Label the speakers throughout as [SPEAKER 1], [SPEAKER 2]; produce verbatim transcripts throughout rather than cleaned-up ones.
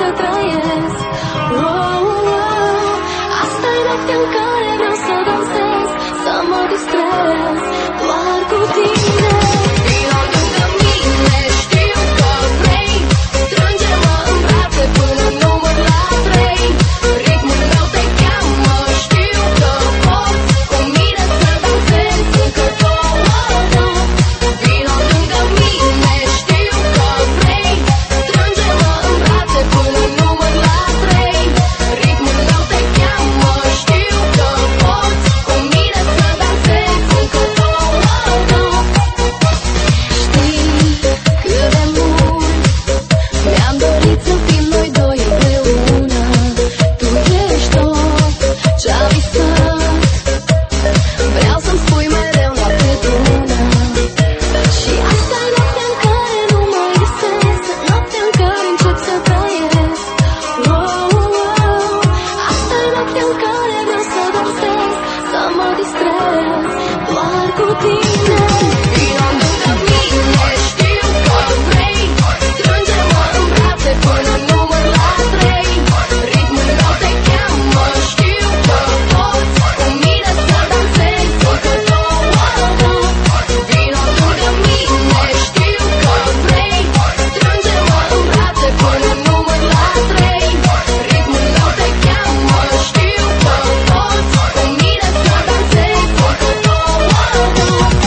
[SPEAKER 1] să trăiesc. Wow, wow, asta e noaptea în care vreau să dansez, să mă distrez doar cu tine. Vino lângă mine, știu că vrei, strânge-mă în brațe până număr la trei. Ritmul meu te cheamă, știu că poți cu mine să dansezi încă două nopți. Vino lângă mine, știu că vrei, strânge-mă în brațe până număr la trei. Ritmul meu te cheamă, știu că poți cu mine să dansezi încă două nopți. Știi cât de mult mi-am dorit să fim noi doi împreună. Tu ești tot ce-am visat, vreau să-mi spui mereu noapte bună. Și asta e noaptea în care nu mai visez, noaptea în care încep să trăiesc. Wow, wow, asta e noaptea în care vreau să dansez, să mă distrez doar cu tine. Vino lângă mine, știu că vrei, strânge-mă în brațe până număr la trei. Ritmul meu te cheamă, știu că poți cu mine să dansezi încă două nopți. Vino lângă mine, știu că vrei, strânge-mă în brațe până număr la trei. Ritmul meu te cheamă, știu că poți cu mine să dansezi încă două nopți.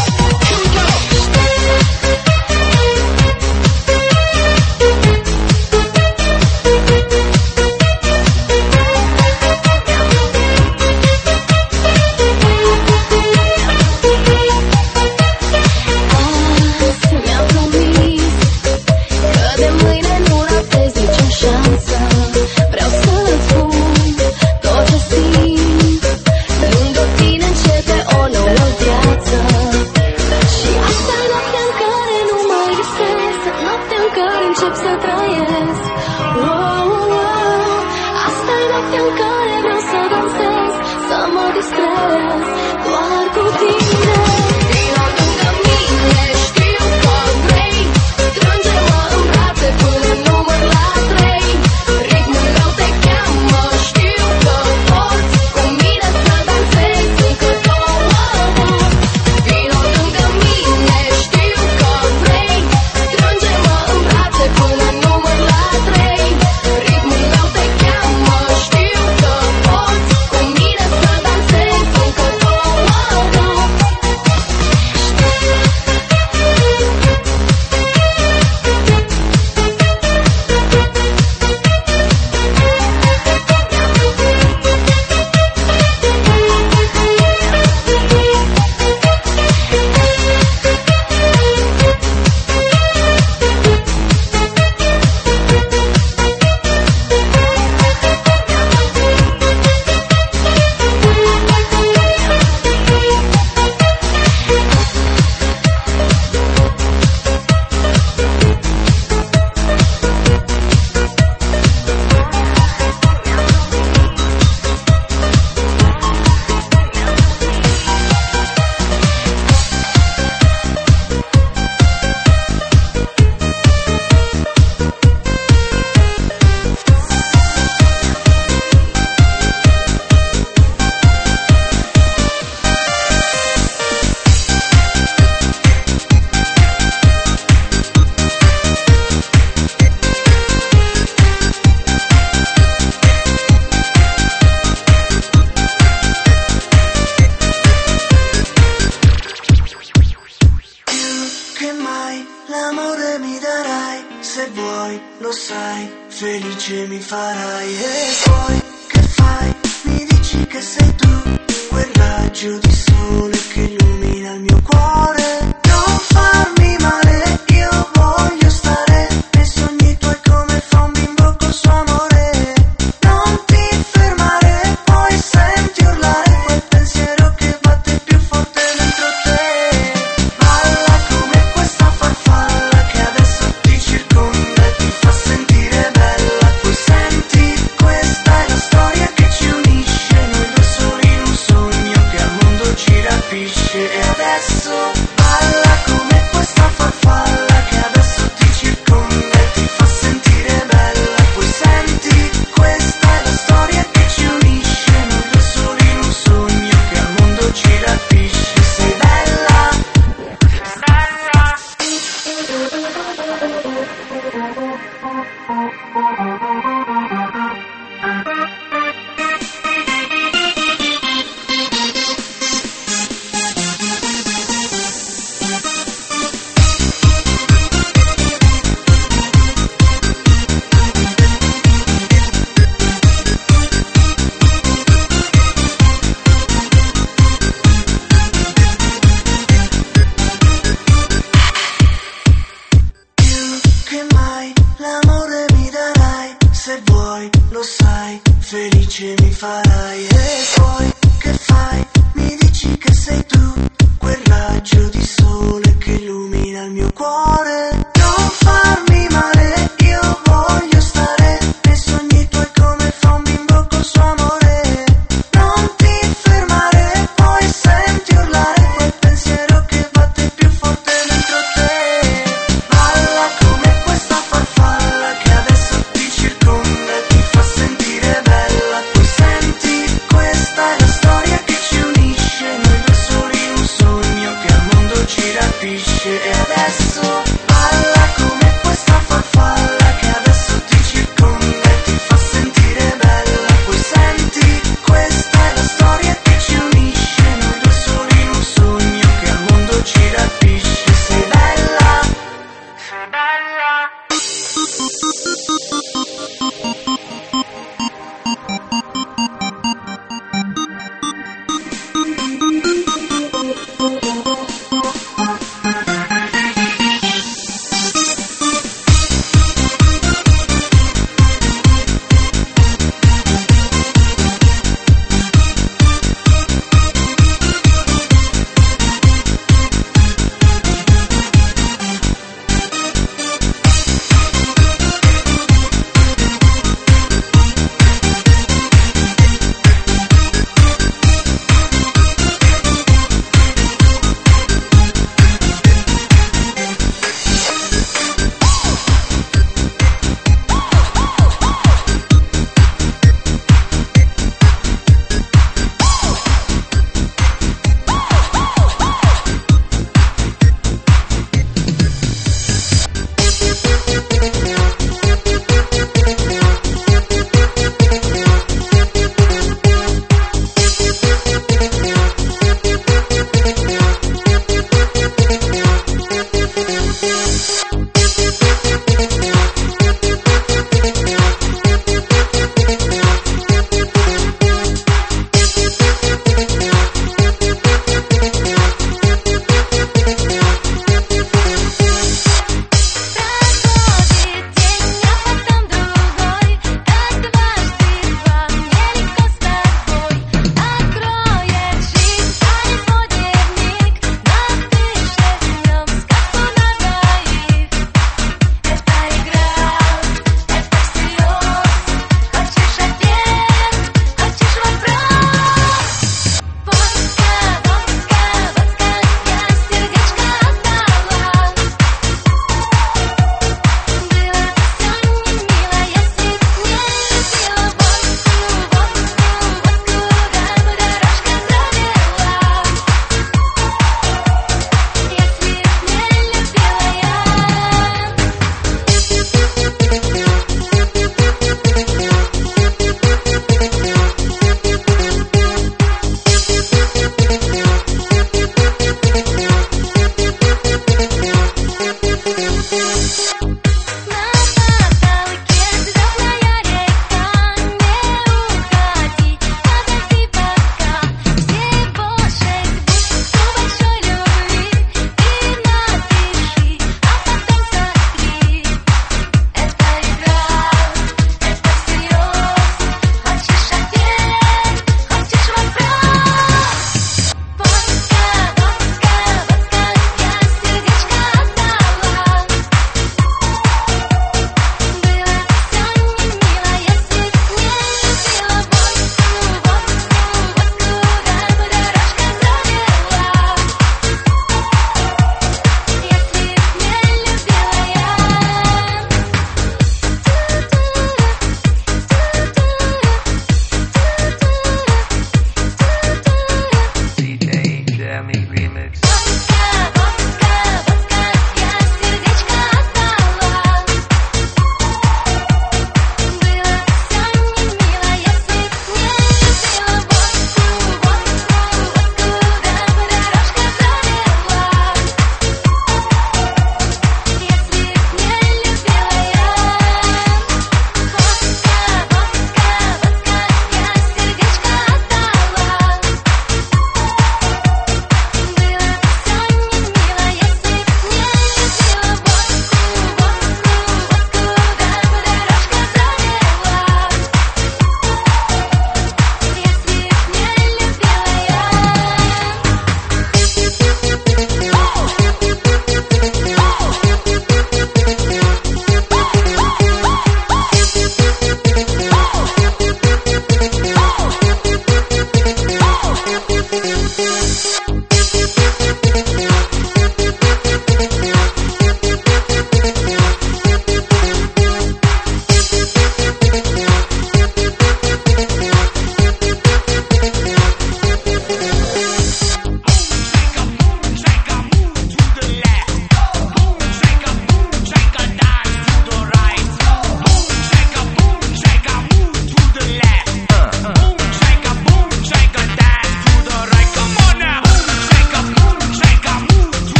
[SPEAKER 1] Azi mi-am promis că de mâine nu ratez nicio șansă. Vreau să-ți spun tot ce simt, lângă tine începe o nouă viață. Și asta e noaptea în care nu mai visez, noaptea în care încep să trăiesc. Wow, wow, asta e noaptea în care vreau să dansez, să mă distrez doar cu tine. Vino lângă mine, știu că vrei, strânge-mă în brațe până număr la trei. Ritmul meu te cheamă, știu că poți cu mine să dansezi încă două nopți. Vino lângă mine, știu că vrei, strânge-mă în brațe până număr la trei. Ritmul meu te cheamă, știu că poți cu mine să dansezi încă două nopți.
[SPEAKER 2] Che mai l'amore mi darai, se vuoi lo sai, felice mi farai. E poi che fai? Mi dici che sei tu, quel raggio di sole che illumina il mio cuore. Non farmi male, io voglio stare nei sogni tuoi come fa un bimbo col suo amore. Non ti fermare, poi senti urlare quel pensiero che batte più forte dentro te. Balla come questa farfalla che adesso ti circonda e ti fa sentire bella. Poi senti, questa è la storia che ci unisce, noi due soli in un sogno che al mondo ci rapisce. E adesso Questa è la storia che ci unisce, noi due soli un sogno che al mondo ci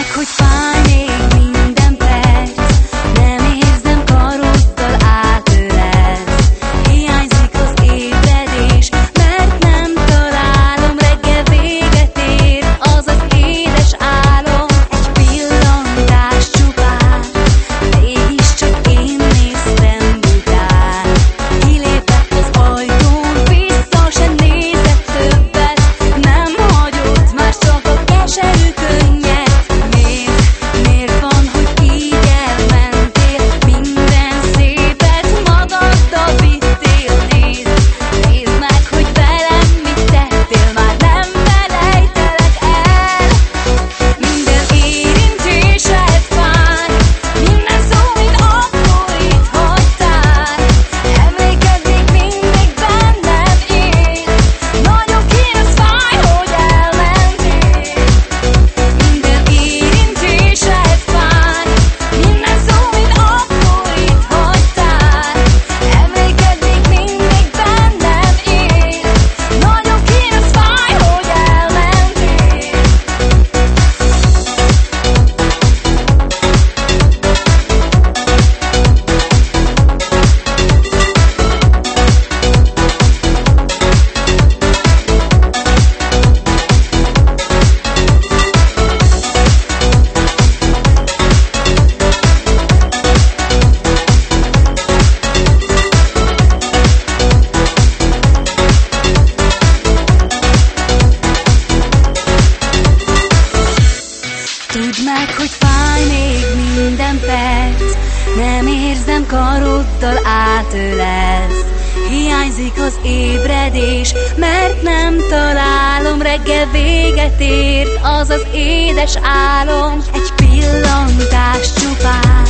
[SPEAKER 1] karoddal átölelsz. Hiányzik az ébredés, mert nem találom. Reggel véget ért az az édes álom. Egy pillantás csupán,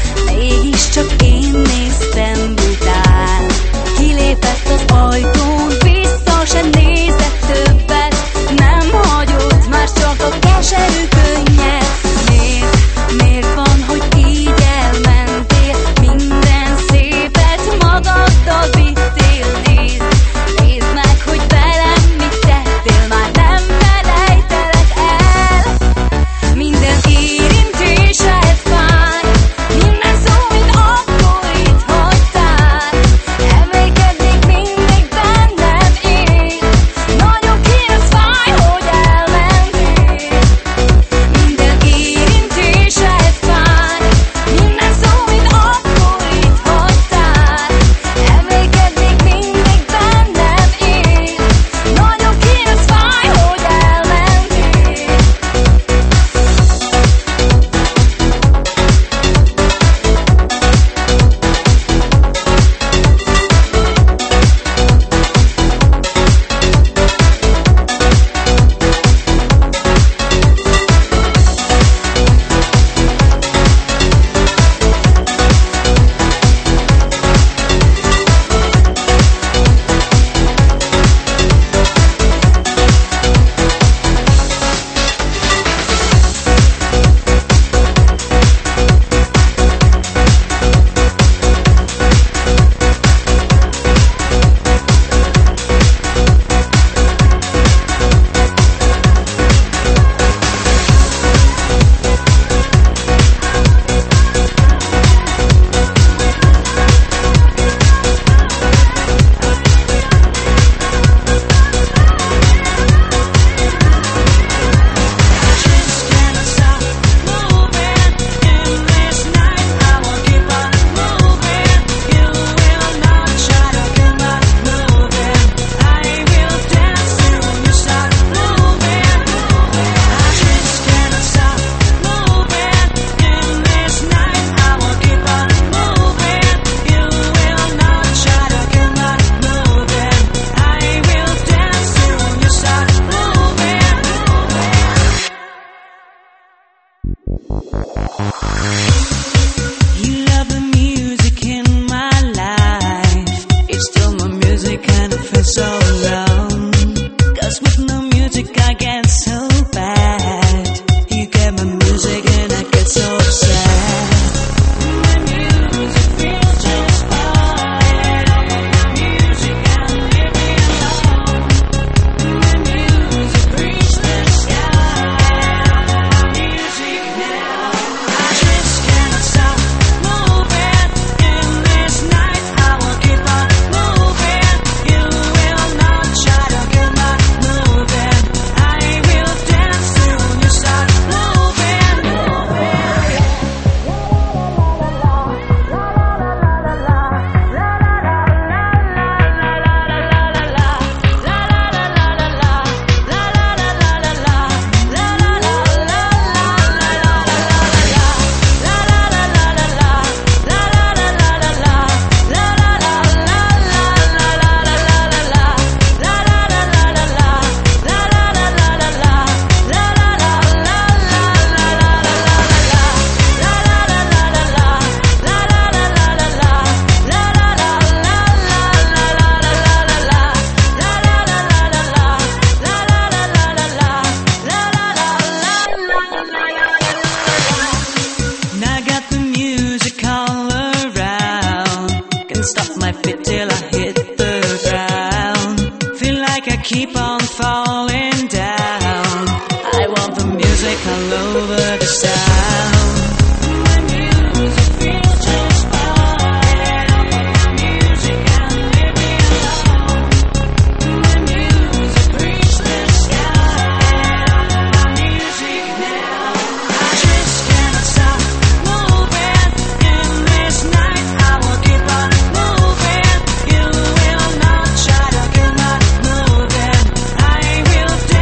[SPEAKER 1] mégiscsak én néztem bután. Kilépett az ajtón, vissza se nézett többet. Nem hagyott már csak a keserű könnyed. Miért, miért van, hogy így elmentél? Minden szépet magaddal vittél. Nézd, nézd meg, hogy velem mit tettél. Már nem felejtelek el. Minden érintésed fáj, minden szó, mint akkor itt hagytál. Emlékednék mindig bennem él. Nagyon kínos fáj, hogy elmentél. Minden érintésed fáj, minden szó, mint akkor itt hagytál. Emlékednék mindig bennem él. Nagyon kínos fáj, hogy elmentél. You love the music in my life. It's still my music and I feel so alone. 'Cause with no music I get so bad. You get my music and I get so upset. My music feels just fine. My music can leave me alone. My music reaches the sky. My music
[SPEAKER 3] like I keep on falling down. I want the music all over the sound. My music feels just fine. My music can leave me alone. My music reaches the sky. My music now. I just can't stop moving in this night. I will keep on moving. You will not try to kill my moving. I will do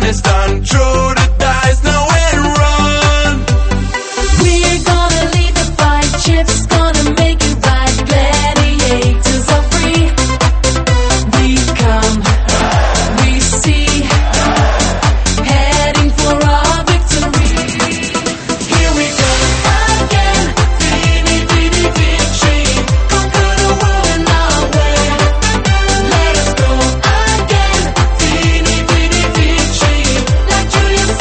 [SPEAKER 4] is done. Throw the dice, nowhere to run.
[SPEAKER 1] We're gonna lead the fight, chips gonna make it right. Gladiators are free. We come, we see, heading for our victory.
[SPEAKER 4] Here we go again. Vini, vini, vici.
[SPEAKER 1] Conquer the world in our way. Let us go again.
[SPEAKER 4] Vini, vini, vici.
[SPEAKER 1] Like Julius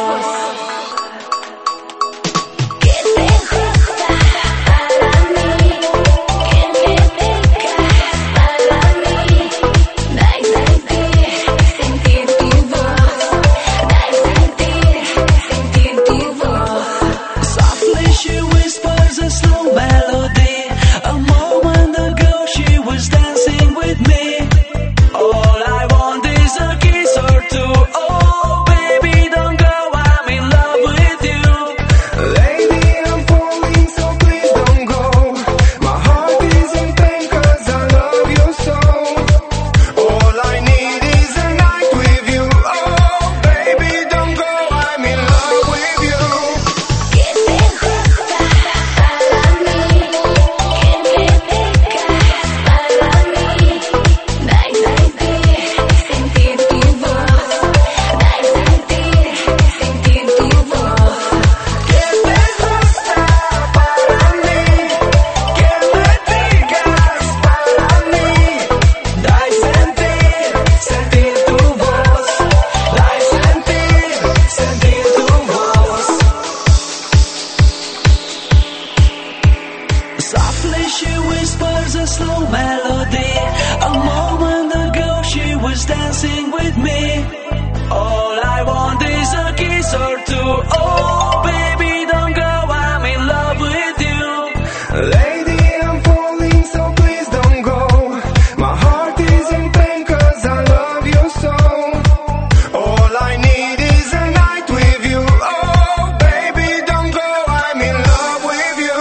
[SPEAKER 3] Softly she whispers a slow melody. A moment ago she was dancing with me. All I want is a kiss or two. Oh baby, don't go, I'm in love with you.
[SPEAKER 5] Lady, I'm falling, so please don't go. My heart is in pain cause I love you so. All I need is a night with you. Oh baby, don't go, I'm in love with you.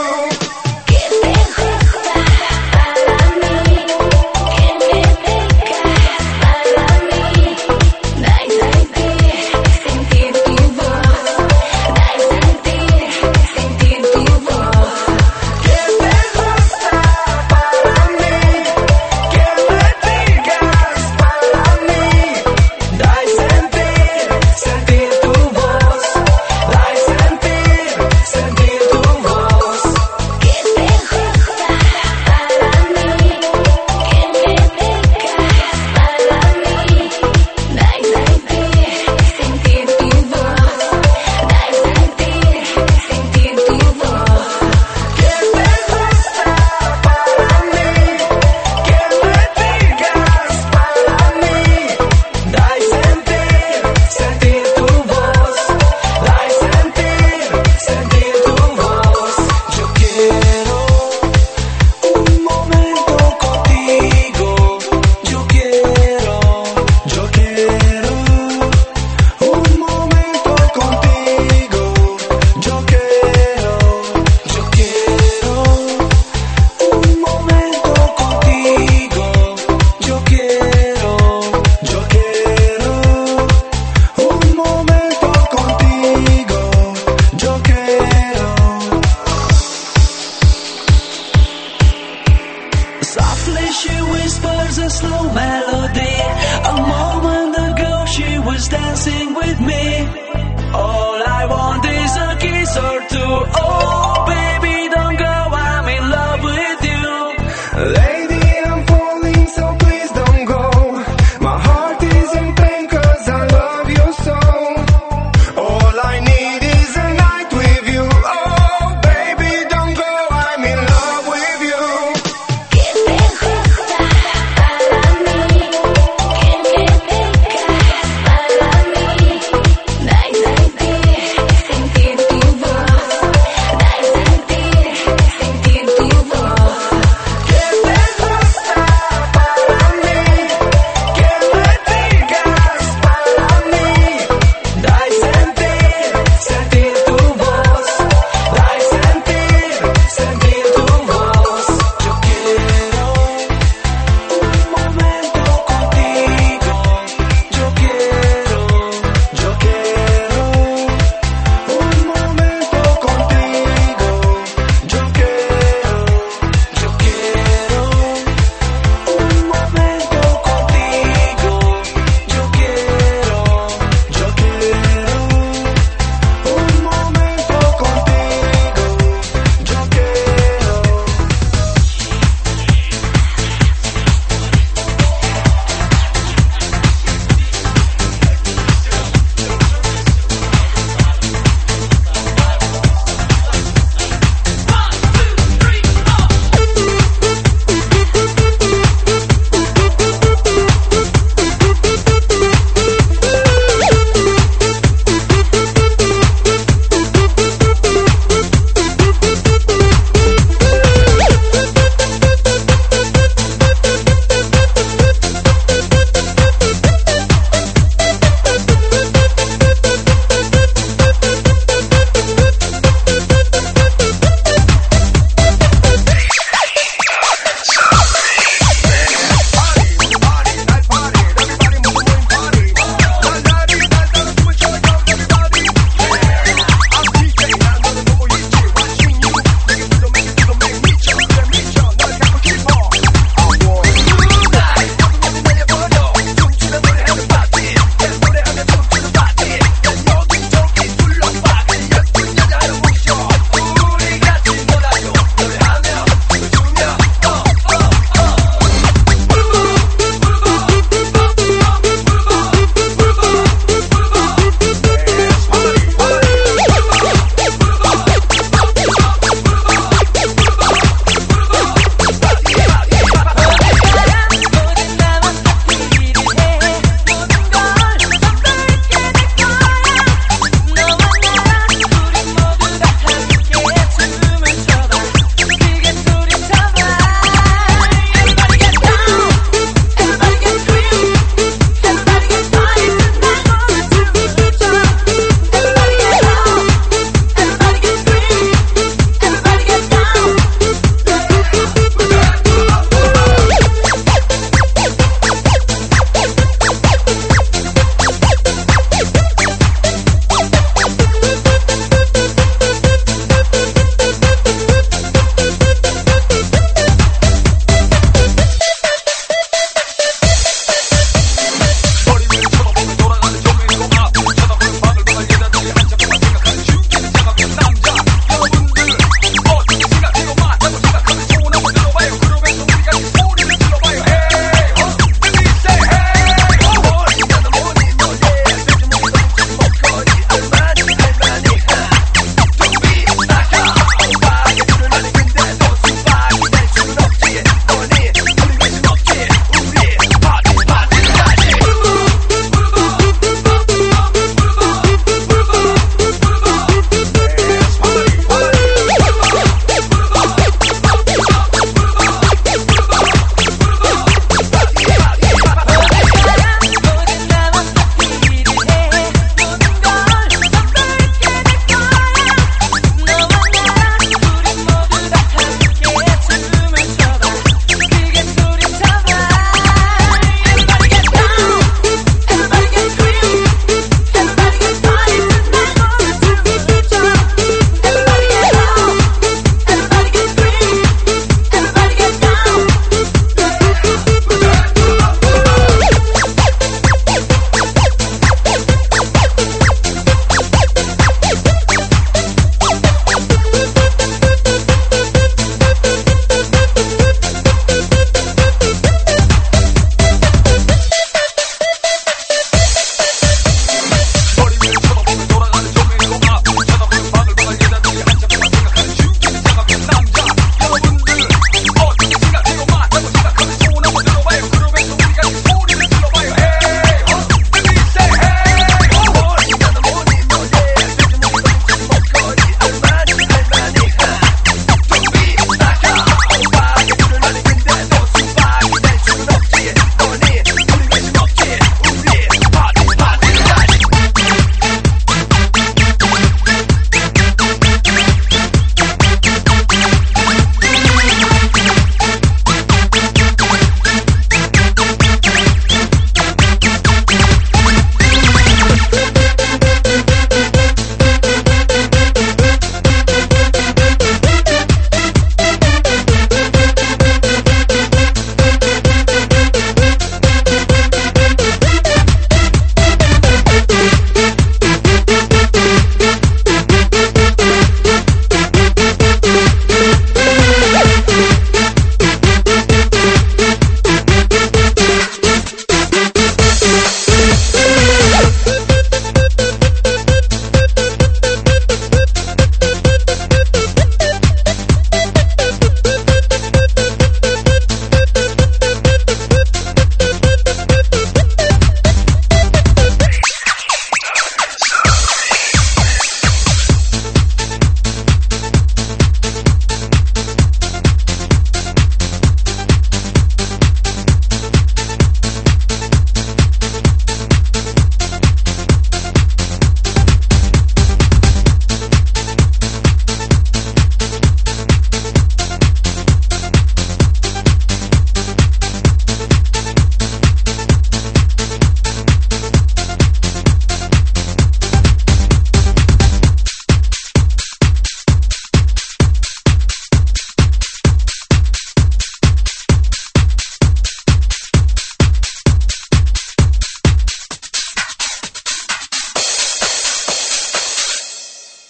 [SPEAKER 3] Softly she whispers a slow melody. A moment ago she was dancing with me. Oh